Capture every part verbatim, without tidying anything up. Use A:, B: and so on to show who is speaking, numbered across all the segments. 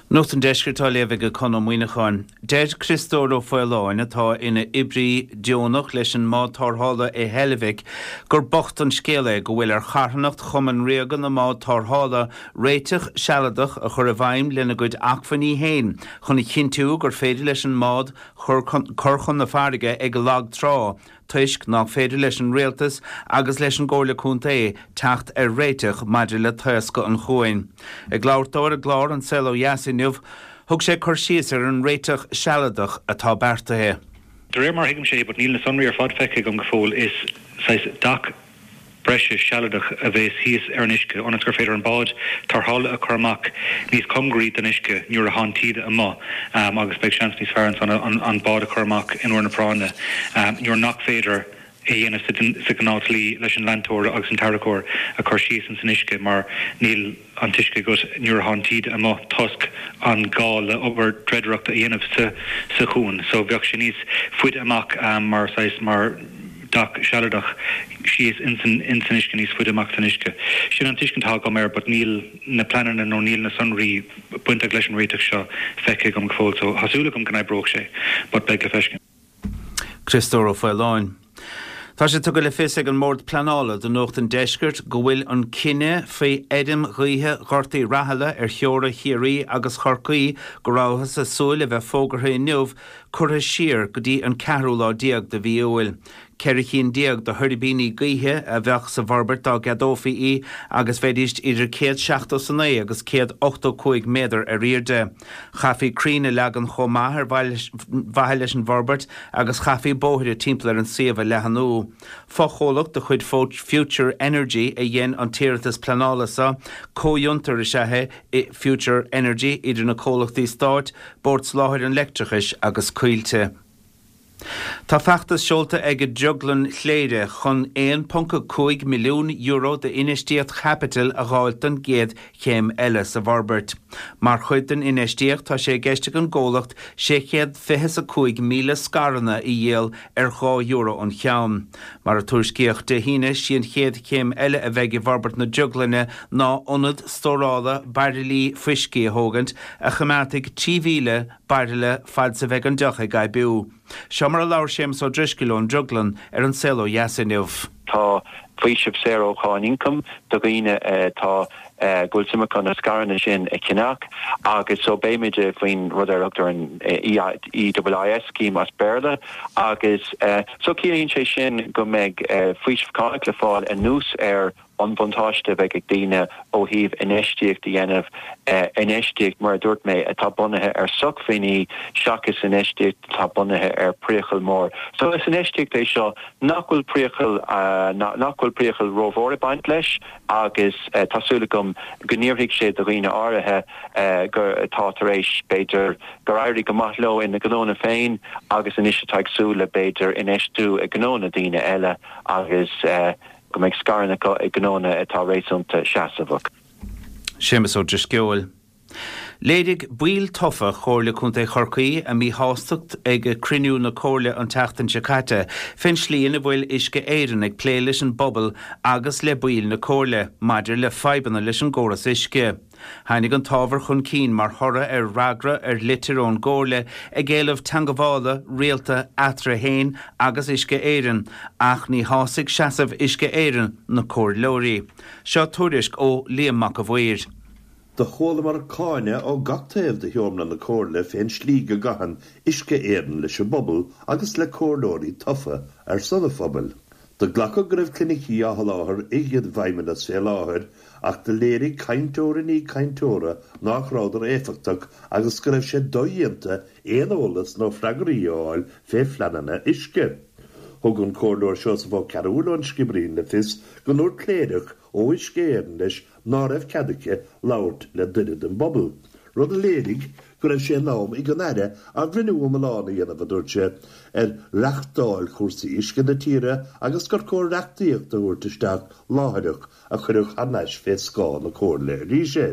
A: Nucht an deisgurtá lévig a conam muoineáin. Dead Christóro Foiláin atá ina ibrí dionach leis an má tarthála é helvig gur bocht an scéile go bhfuil ar charnacht chum an réagan na má tarthála réiteach sealadach a chur a bhaim lena gcuid achfaní héin chun i chinú gur féidir leis an mád churchun na farige ag go lag trá. Tuisc nach féidir leis an réaltas agus leis an ggóla cúnta é teacht ar réiteach maidir le tuasca an chuain. Ag glártóir a glár an selo Yasinniuh, thug sé chuir síos ar an réiteach sealadach atá beartathe.
B: De ré mar hiigem sé, but níl na sonraí ar fad feice go fóil is sais dac breise sealadach a bheits híos ar an isce an gur féidir an bád tarthála a chumach níos congrí den isce nuair a hán tíide a má um, agus beag seans níos fearrans an, an, an bád a chumach in uair na prána um, nuair nach féidir é dhéanamh sa gnátlí leis an landtóir agus an tarracóir a chuir síos an san isce mar níl an tuisce go nuair a hán tíide a má tosc an gáil obair dreidireachta a dhéanamh sa, sa chuún so bheag sé níos fuid amach um, mar sais mar dac sealadach síos insan insan isce níos fuid amach san isce. Sin an tuiscin tá go méir, but níl na planan nó níl na sonraí buinte leis an réiteach seo feice go fóil, so hasúla gom gan broch sé, but beag le feiscin.
A: Christóro Foiláin. Tá sé tu go le fis ag an mórd planála do nucht an deisgurt go bhfuil an cinenne fé édim ríthe gortaí rathaile ar cheora chiaí agus chorcaí go ráthas a súil a bheith fógartha inniuh curtha siar go dtí an ceathrú diaag de bhí uil. Cericín diaag do thuirbíní gaothe a bheith sa bharbert dá gadófií agus féidirist idir céad seachtas san é agus céad ochta chuig méadar a riirde. Chafií críne legan chomáth ar bhaile leis an bharbert agus chafií bóthir timpplair an siomh lehanú. Fácholacht de chuid Future Energy a dhéan an tíirtas planálasa cóiontar is sethe i Future Energy idir na cólachtaí stáit, bord sláthir an leictrichis agus cuilte. Tá feachtas seolta ag juglan chléide chun one point five milliún euro de inistíocht capital a gháilt an géad chéim eile sa bharbert. Mar chuid an inistíocht tá sé gceiste an ggólacht séchéad fifty míle scarana i dhéal ar two euro an cheann. Mar a tuairiscíocht de híine síon chéad chéim eile a bheith i bharbert na juglanne ná ionad stórála bardalí friscí a thógant a chamatigh tí mhíle bardale fad sa bheith an deocha gai biú. Seomar a lair séim so driscilón juglan ar an selo Yasinniuh.
C: Tá faoisib zero cháin income do gine tá gúilsima chun na scarana sin a cinach agus so béimiide faoin rudar achtar an E I S scheme as Berla agus so cíonn sé sin go méid faoisib cáic le fáil a nús ar an buntáiste bheith ag daoine ó híomh inistíocht dhéanamh inistíocht mar dúirt mé atá bunathe ar suchfaoiní seachas inistíocht tá bunathe ar príochail mór. So is inistíocht é seo nachhfuil príochail nachhfuil príochail rómhór a baint leis agus tásúla gom gníomhigh sé do riine áirithe gur tá tar éis beidir gur éirí go maith leo ina gnóna féin agus inistíocht taigsúla beidir inistú a gnóna daoine eile agus go méid scarna ag gnóna atá rééisúnta seasamhach.
A: Séamas ó drisceoil. Léidig buil tofa chóirle chunta chorcaí a mí hástacht ag criniú na cóirle an teachtain Chicata, fin slíon a bhfuil isce éireann ag plé leis an bobbal agus le buil na cóirle, maidir le faibanna leis an gcóras isce. Hánig an tábhar chun cín mar thora ar ragra ar litirón cóirle ag géalamh tangamhála rialta atra héin agus isce éireann, ach ní hásaigh seasamh isce éireann na cóir lóirí. Seo tuairisc ó Liam McAvoy.
D: De chóla mar cáine ó gataíomh de theomna na cóirle féin slí go gahan isce éireann leis a bobbal agus le cóirlóirí tofa ar sula phobal. De ghlacha go raibh clinicí a láthir iad bhaimena sé láthir ach de léirí caintóra ní caintóra nach rádar éfachtak agus go raibh sé dóíonta éonolalas nó freagaríáil fé fleanana isce. Thugann cóirlóir seo sa bh ceadúil scibrín le fis go nóir cléireach ó isce éireann leis ná raibh ceadacha labhairt le duine den bobbal. Rud a léirigh go raibh sé nám i gnáire a bhrinú am lána dhéanamh dúirte ar reachtáil chósaí isce na tíre agus gur cóir reachtaíocht a bhúirtaisteach láthaireach a chuireach anais fé scáil na cóirle rí sé.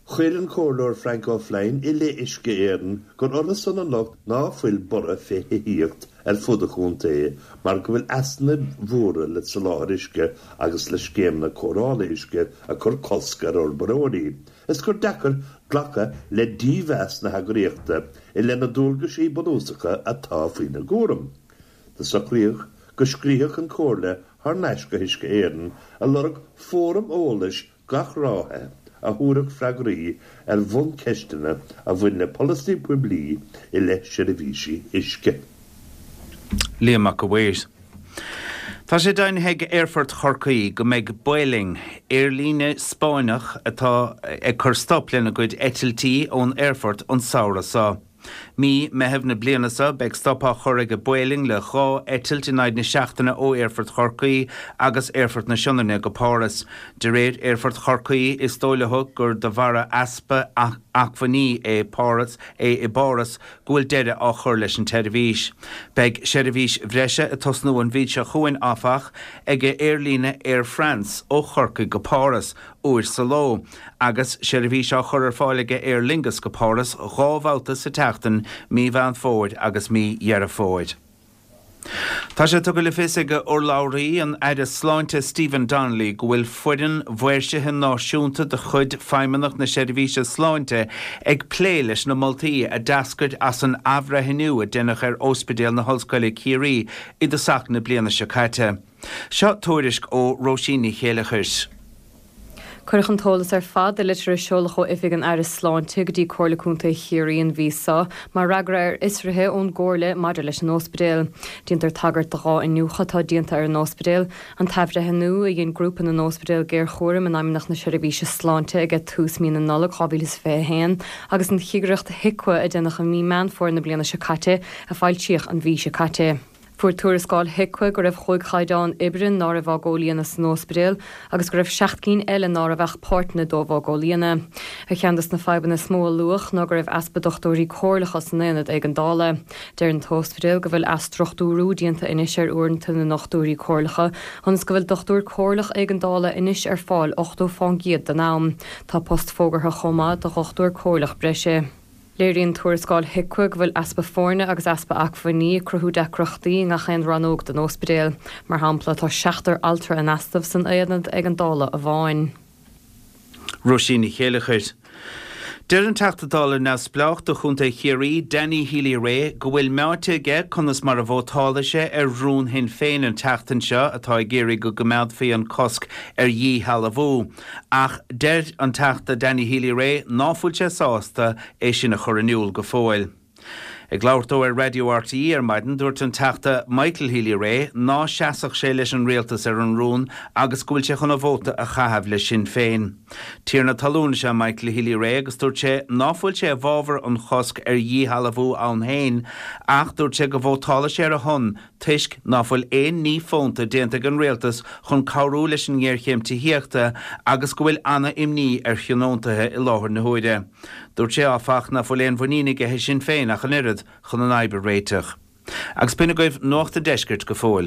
D: Chweilen córlór Franco Flein i le isge éireann gon orlas son an locht ná fuil borra fé híocht ar fud a chun té, mar go bhfuil asna mhóra le sa láir isge agus le scéimna córála isge a chur coscar or baróí. Is gur dechar glacha le díomhes na hagréachta i lena dúlga sí bonúsacha atá faoine gúram. Tá sacríoch go scríoch an córla th neisce isce éireann a lorg fóram ólais gach ráthe a thuúrach freagraí ar bhun ceistena a bhain le policy bublí i le seirbhísí isce.
A: Liamach go bhfuir. Tá sé dain heag Airfort Chorcaí go méid Boiling airlíne Spáineach atá ag chur stop lena gcuid etiltí ón Airfort an saorasá. Mí me hefna blianasa beg stoppa chorige Boiling le chá etilt in na seachtainna ó Airfort Chorcaí agus Airfort na Sionarne go Páras. De réad Airfort Chorcaí is dóileach gur de bhara aspa achfaní é Páras é i Báras gúil deire á chur leis an teirvís. Beg seirvís bhreise a tosnú an bhíd se chuin áfach ige airlíne Air France ó Chorcaí go Páras úr sa ló, agus seirvís á chur ar fáilige Aer Lingus go Páras rábhálta sa teachtain mí bhean fóid agus mí dhearra fóid. Tá sé tugadh le fiosige ó Lowry an aidir sláinte Stephen Donnelly go bhfuil fuidan bhuairsithe náisiúnta de chud feimmeannach na seirvíse sláinte ag plé leis na moltaí a dascaid as an abhraithniú a dénach ar ospidéal na hallscoile Ciarí i do sach na bliana se caite. Seo tóirisc ó Róisíní Chéalachais.
E: Cuirich an tólas ar fad de litir seolach ó ifig an air sláinte go dtí cóirlaúnta Chiarí an vísa, mar ragra ar isrithe ón gcóirle maidir leis an ospidéal. Díontar tagart de gá in nucha tá díonta ar an ospidéal, an taimhrethe nu a dhéon grúpan an ospidéal géir chóirim an aimnach na seirvíse sláinte ag tús mí an nula chábílas fé héin, agus an chiigreacht hicua a dénach an mí man fór na bliana se caite a fáiltíoch an bhí se caite. Fuair tuarascáil hicua go raibh chuig chaidán ibrin ná a bhágólíana san ospidéal, agus go raibh seachtcín eile ná a bheith páirtna dó bhágólíana. A cheandas na febanna smó luach ná go raibh aspa dochtúirí cóirlachas san éad ag an dála. Deir an ospidéal go bhfuil as trochtúrú díonta inis ar uaireanta na nachtúirí cóirlacha, agus go bhfuil dochtúir cóirlach ag an dála inis ar fáil ochtó fán giad den nám. Tá post fógartha chomá do ochtúir cóirlach breise. Léiríonn tuarascáil hicua go bhfuil aspa fórne agus aspa achfaní cruthú decrochtaí nga chéan ranóg den ospidéal, mar hampla tá seachtar altar an astamh san éad ag an dála a bháin.
A: Róisíní Chéalachais. Deir an teachtadála ná spleach do chunta Chiarí Danny Healy Ray go bhfuil meáte ige chunas mar a bhótálaise ar rún hin féin an teachtain seo atá géirí go gomead fé an cosc ar dhí halabhú. Ach deir an teachta Danny Healy Ray náfuilte sásta é sin a choraniúil go fóil. Ag láirtó ar Radio R T E ar maidin dúirt an teachta Michael Healy Ray ná seaasach sé leis an réaltas ar an rún agus gúil sé chun a bhóta a chahabh le sin féin. Tír na talúna se Michael Healy Ray agus dúirt sé náfuil sé a bhábhar an chosc ar dhí halabhú ann héin, ach dúirt sé go bhótála sé ar a hon tuisc náfuil éon ní fónta déanta an réaltas chun cabhrú leis an ggéirchéim tííochta agus go bhfuil anna imní ar cheanóntathe i láthir na huaide. Dúirt sé áfach na fuil éon bhuinínig a sin féin ach an irid chun an aibe réiteach. Agus pinna goibh nóachta deisgirt go fóil.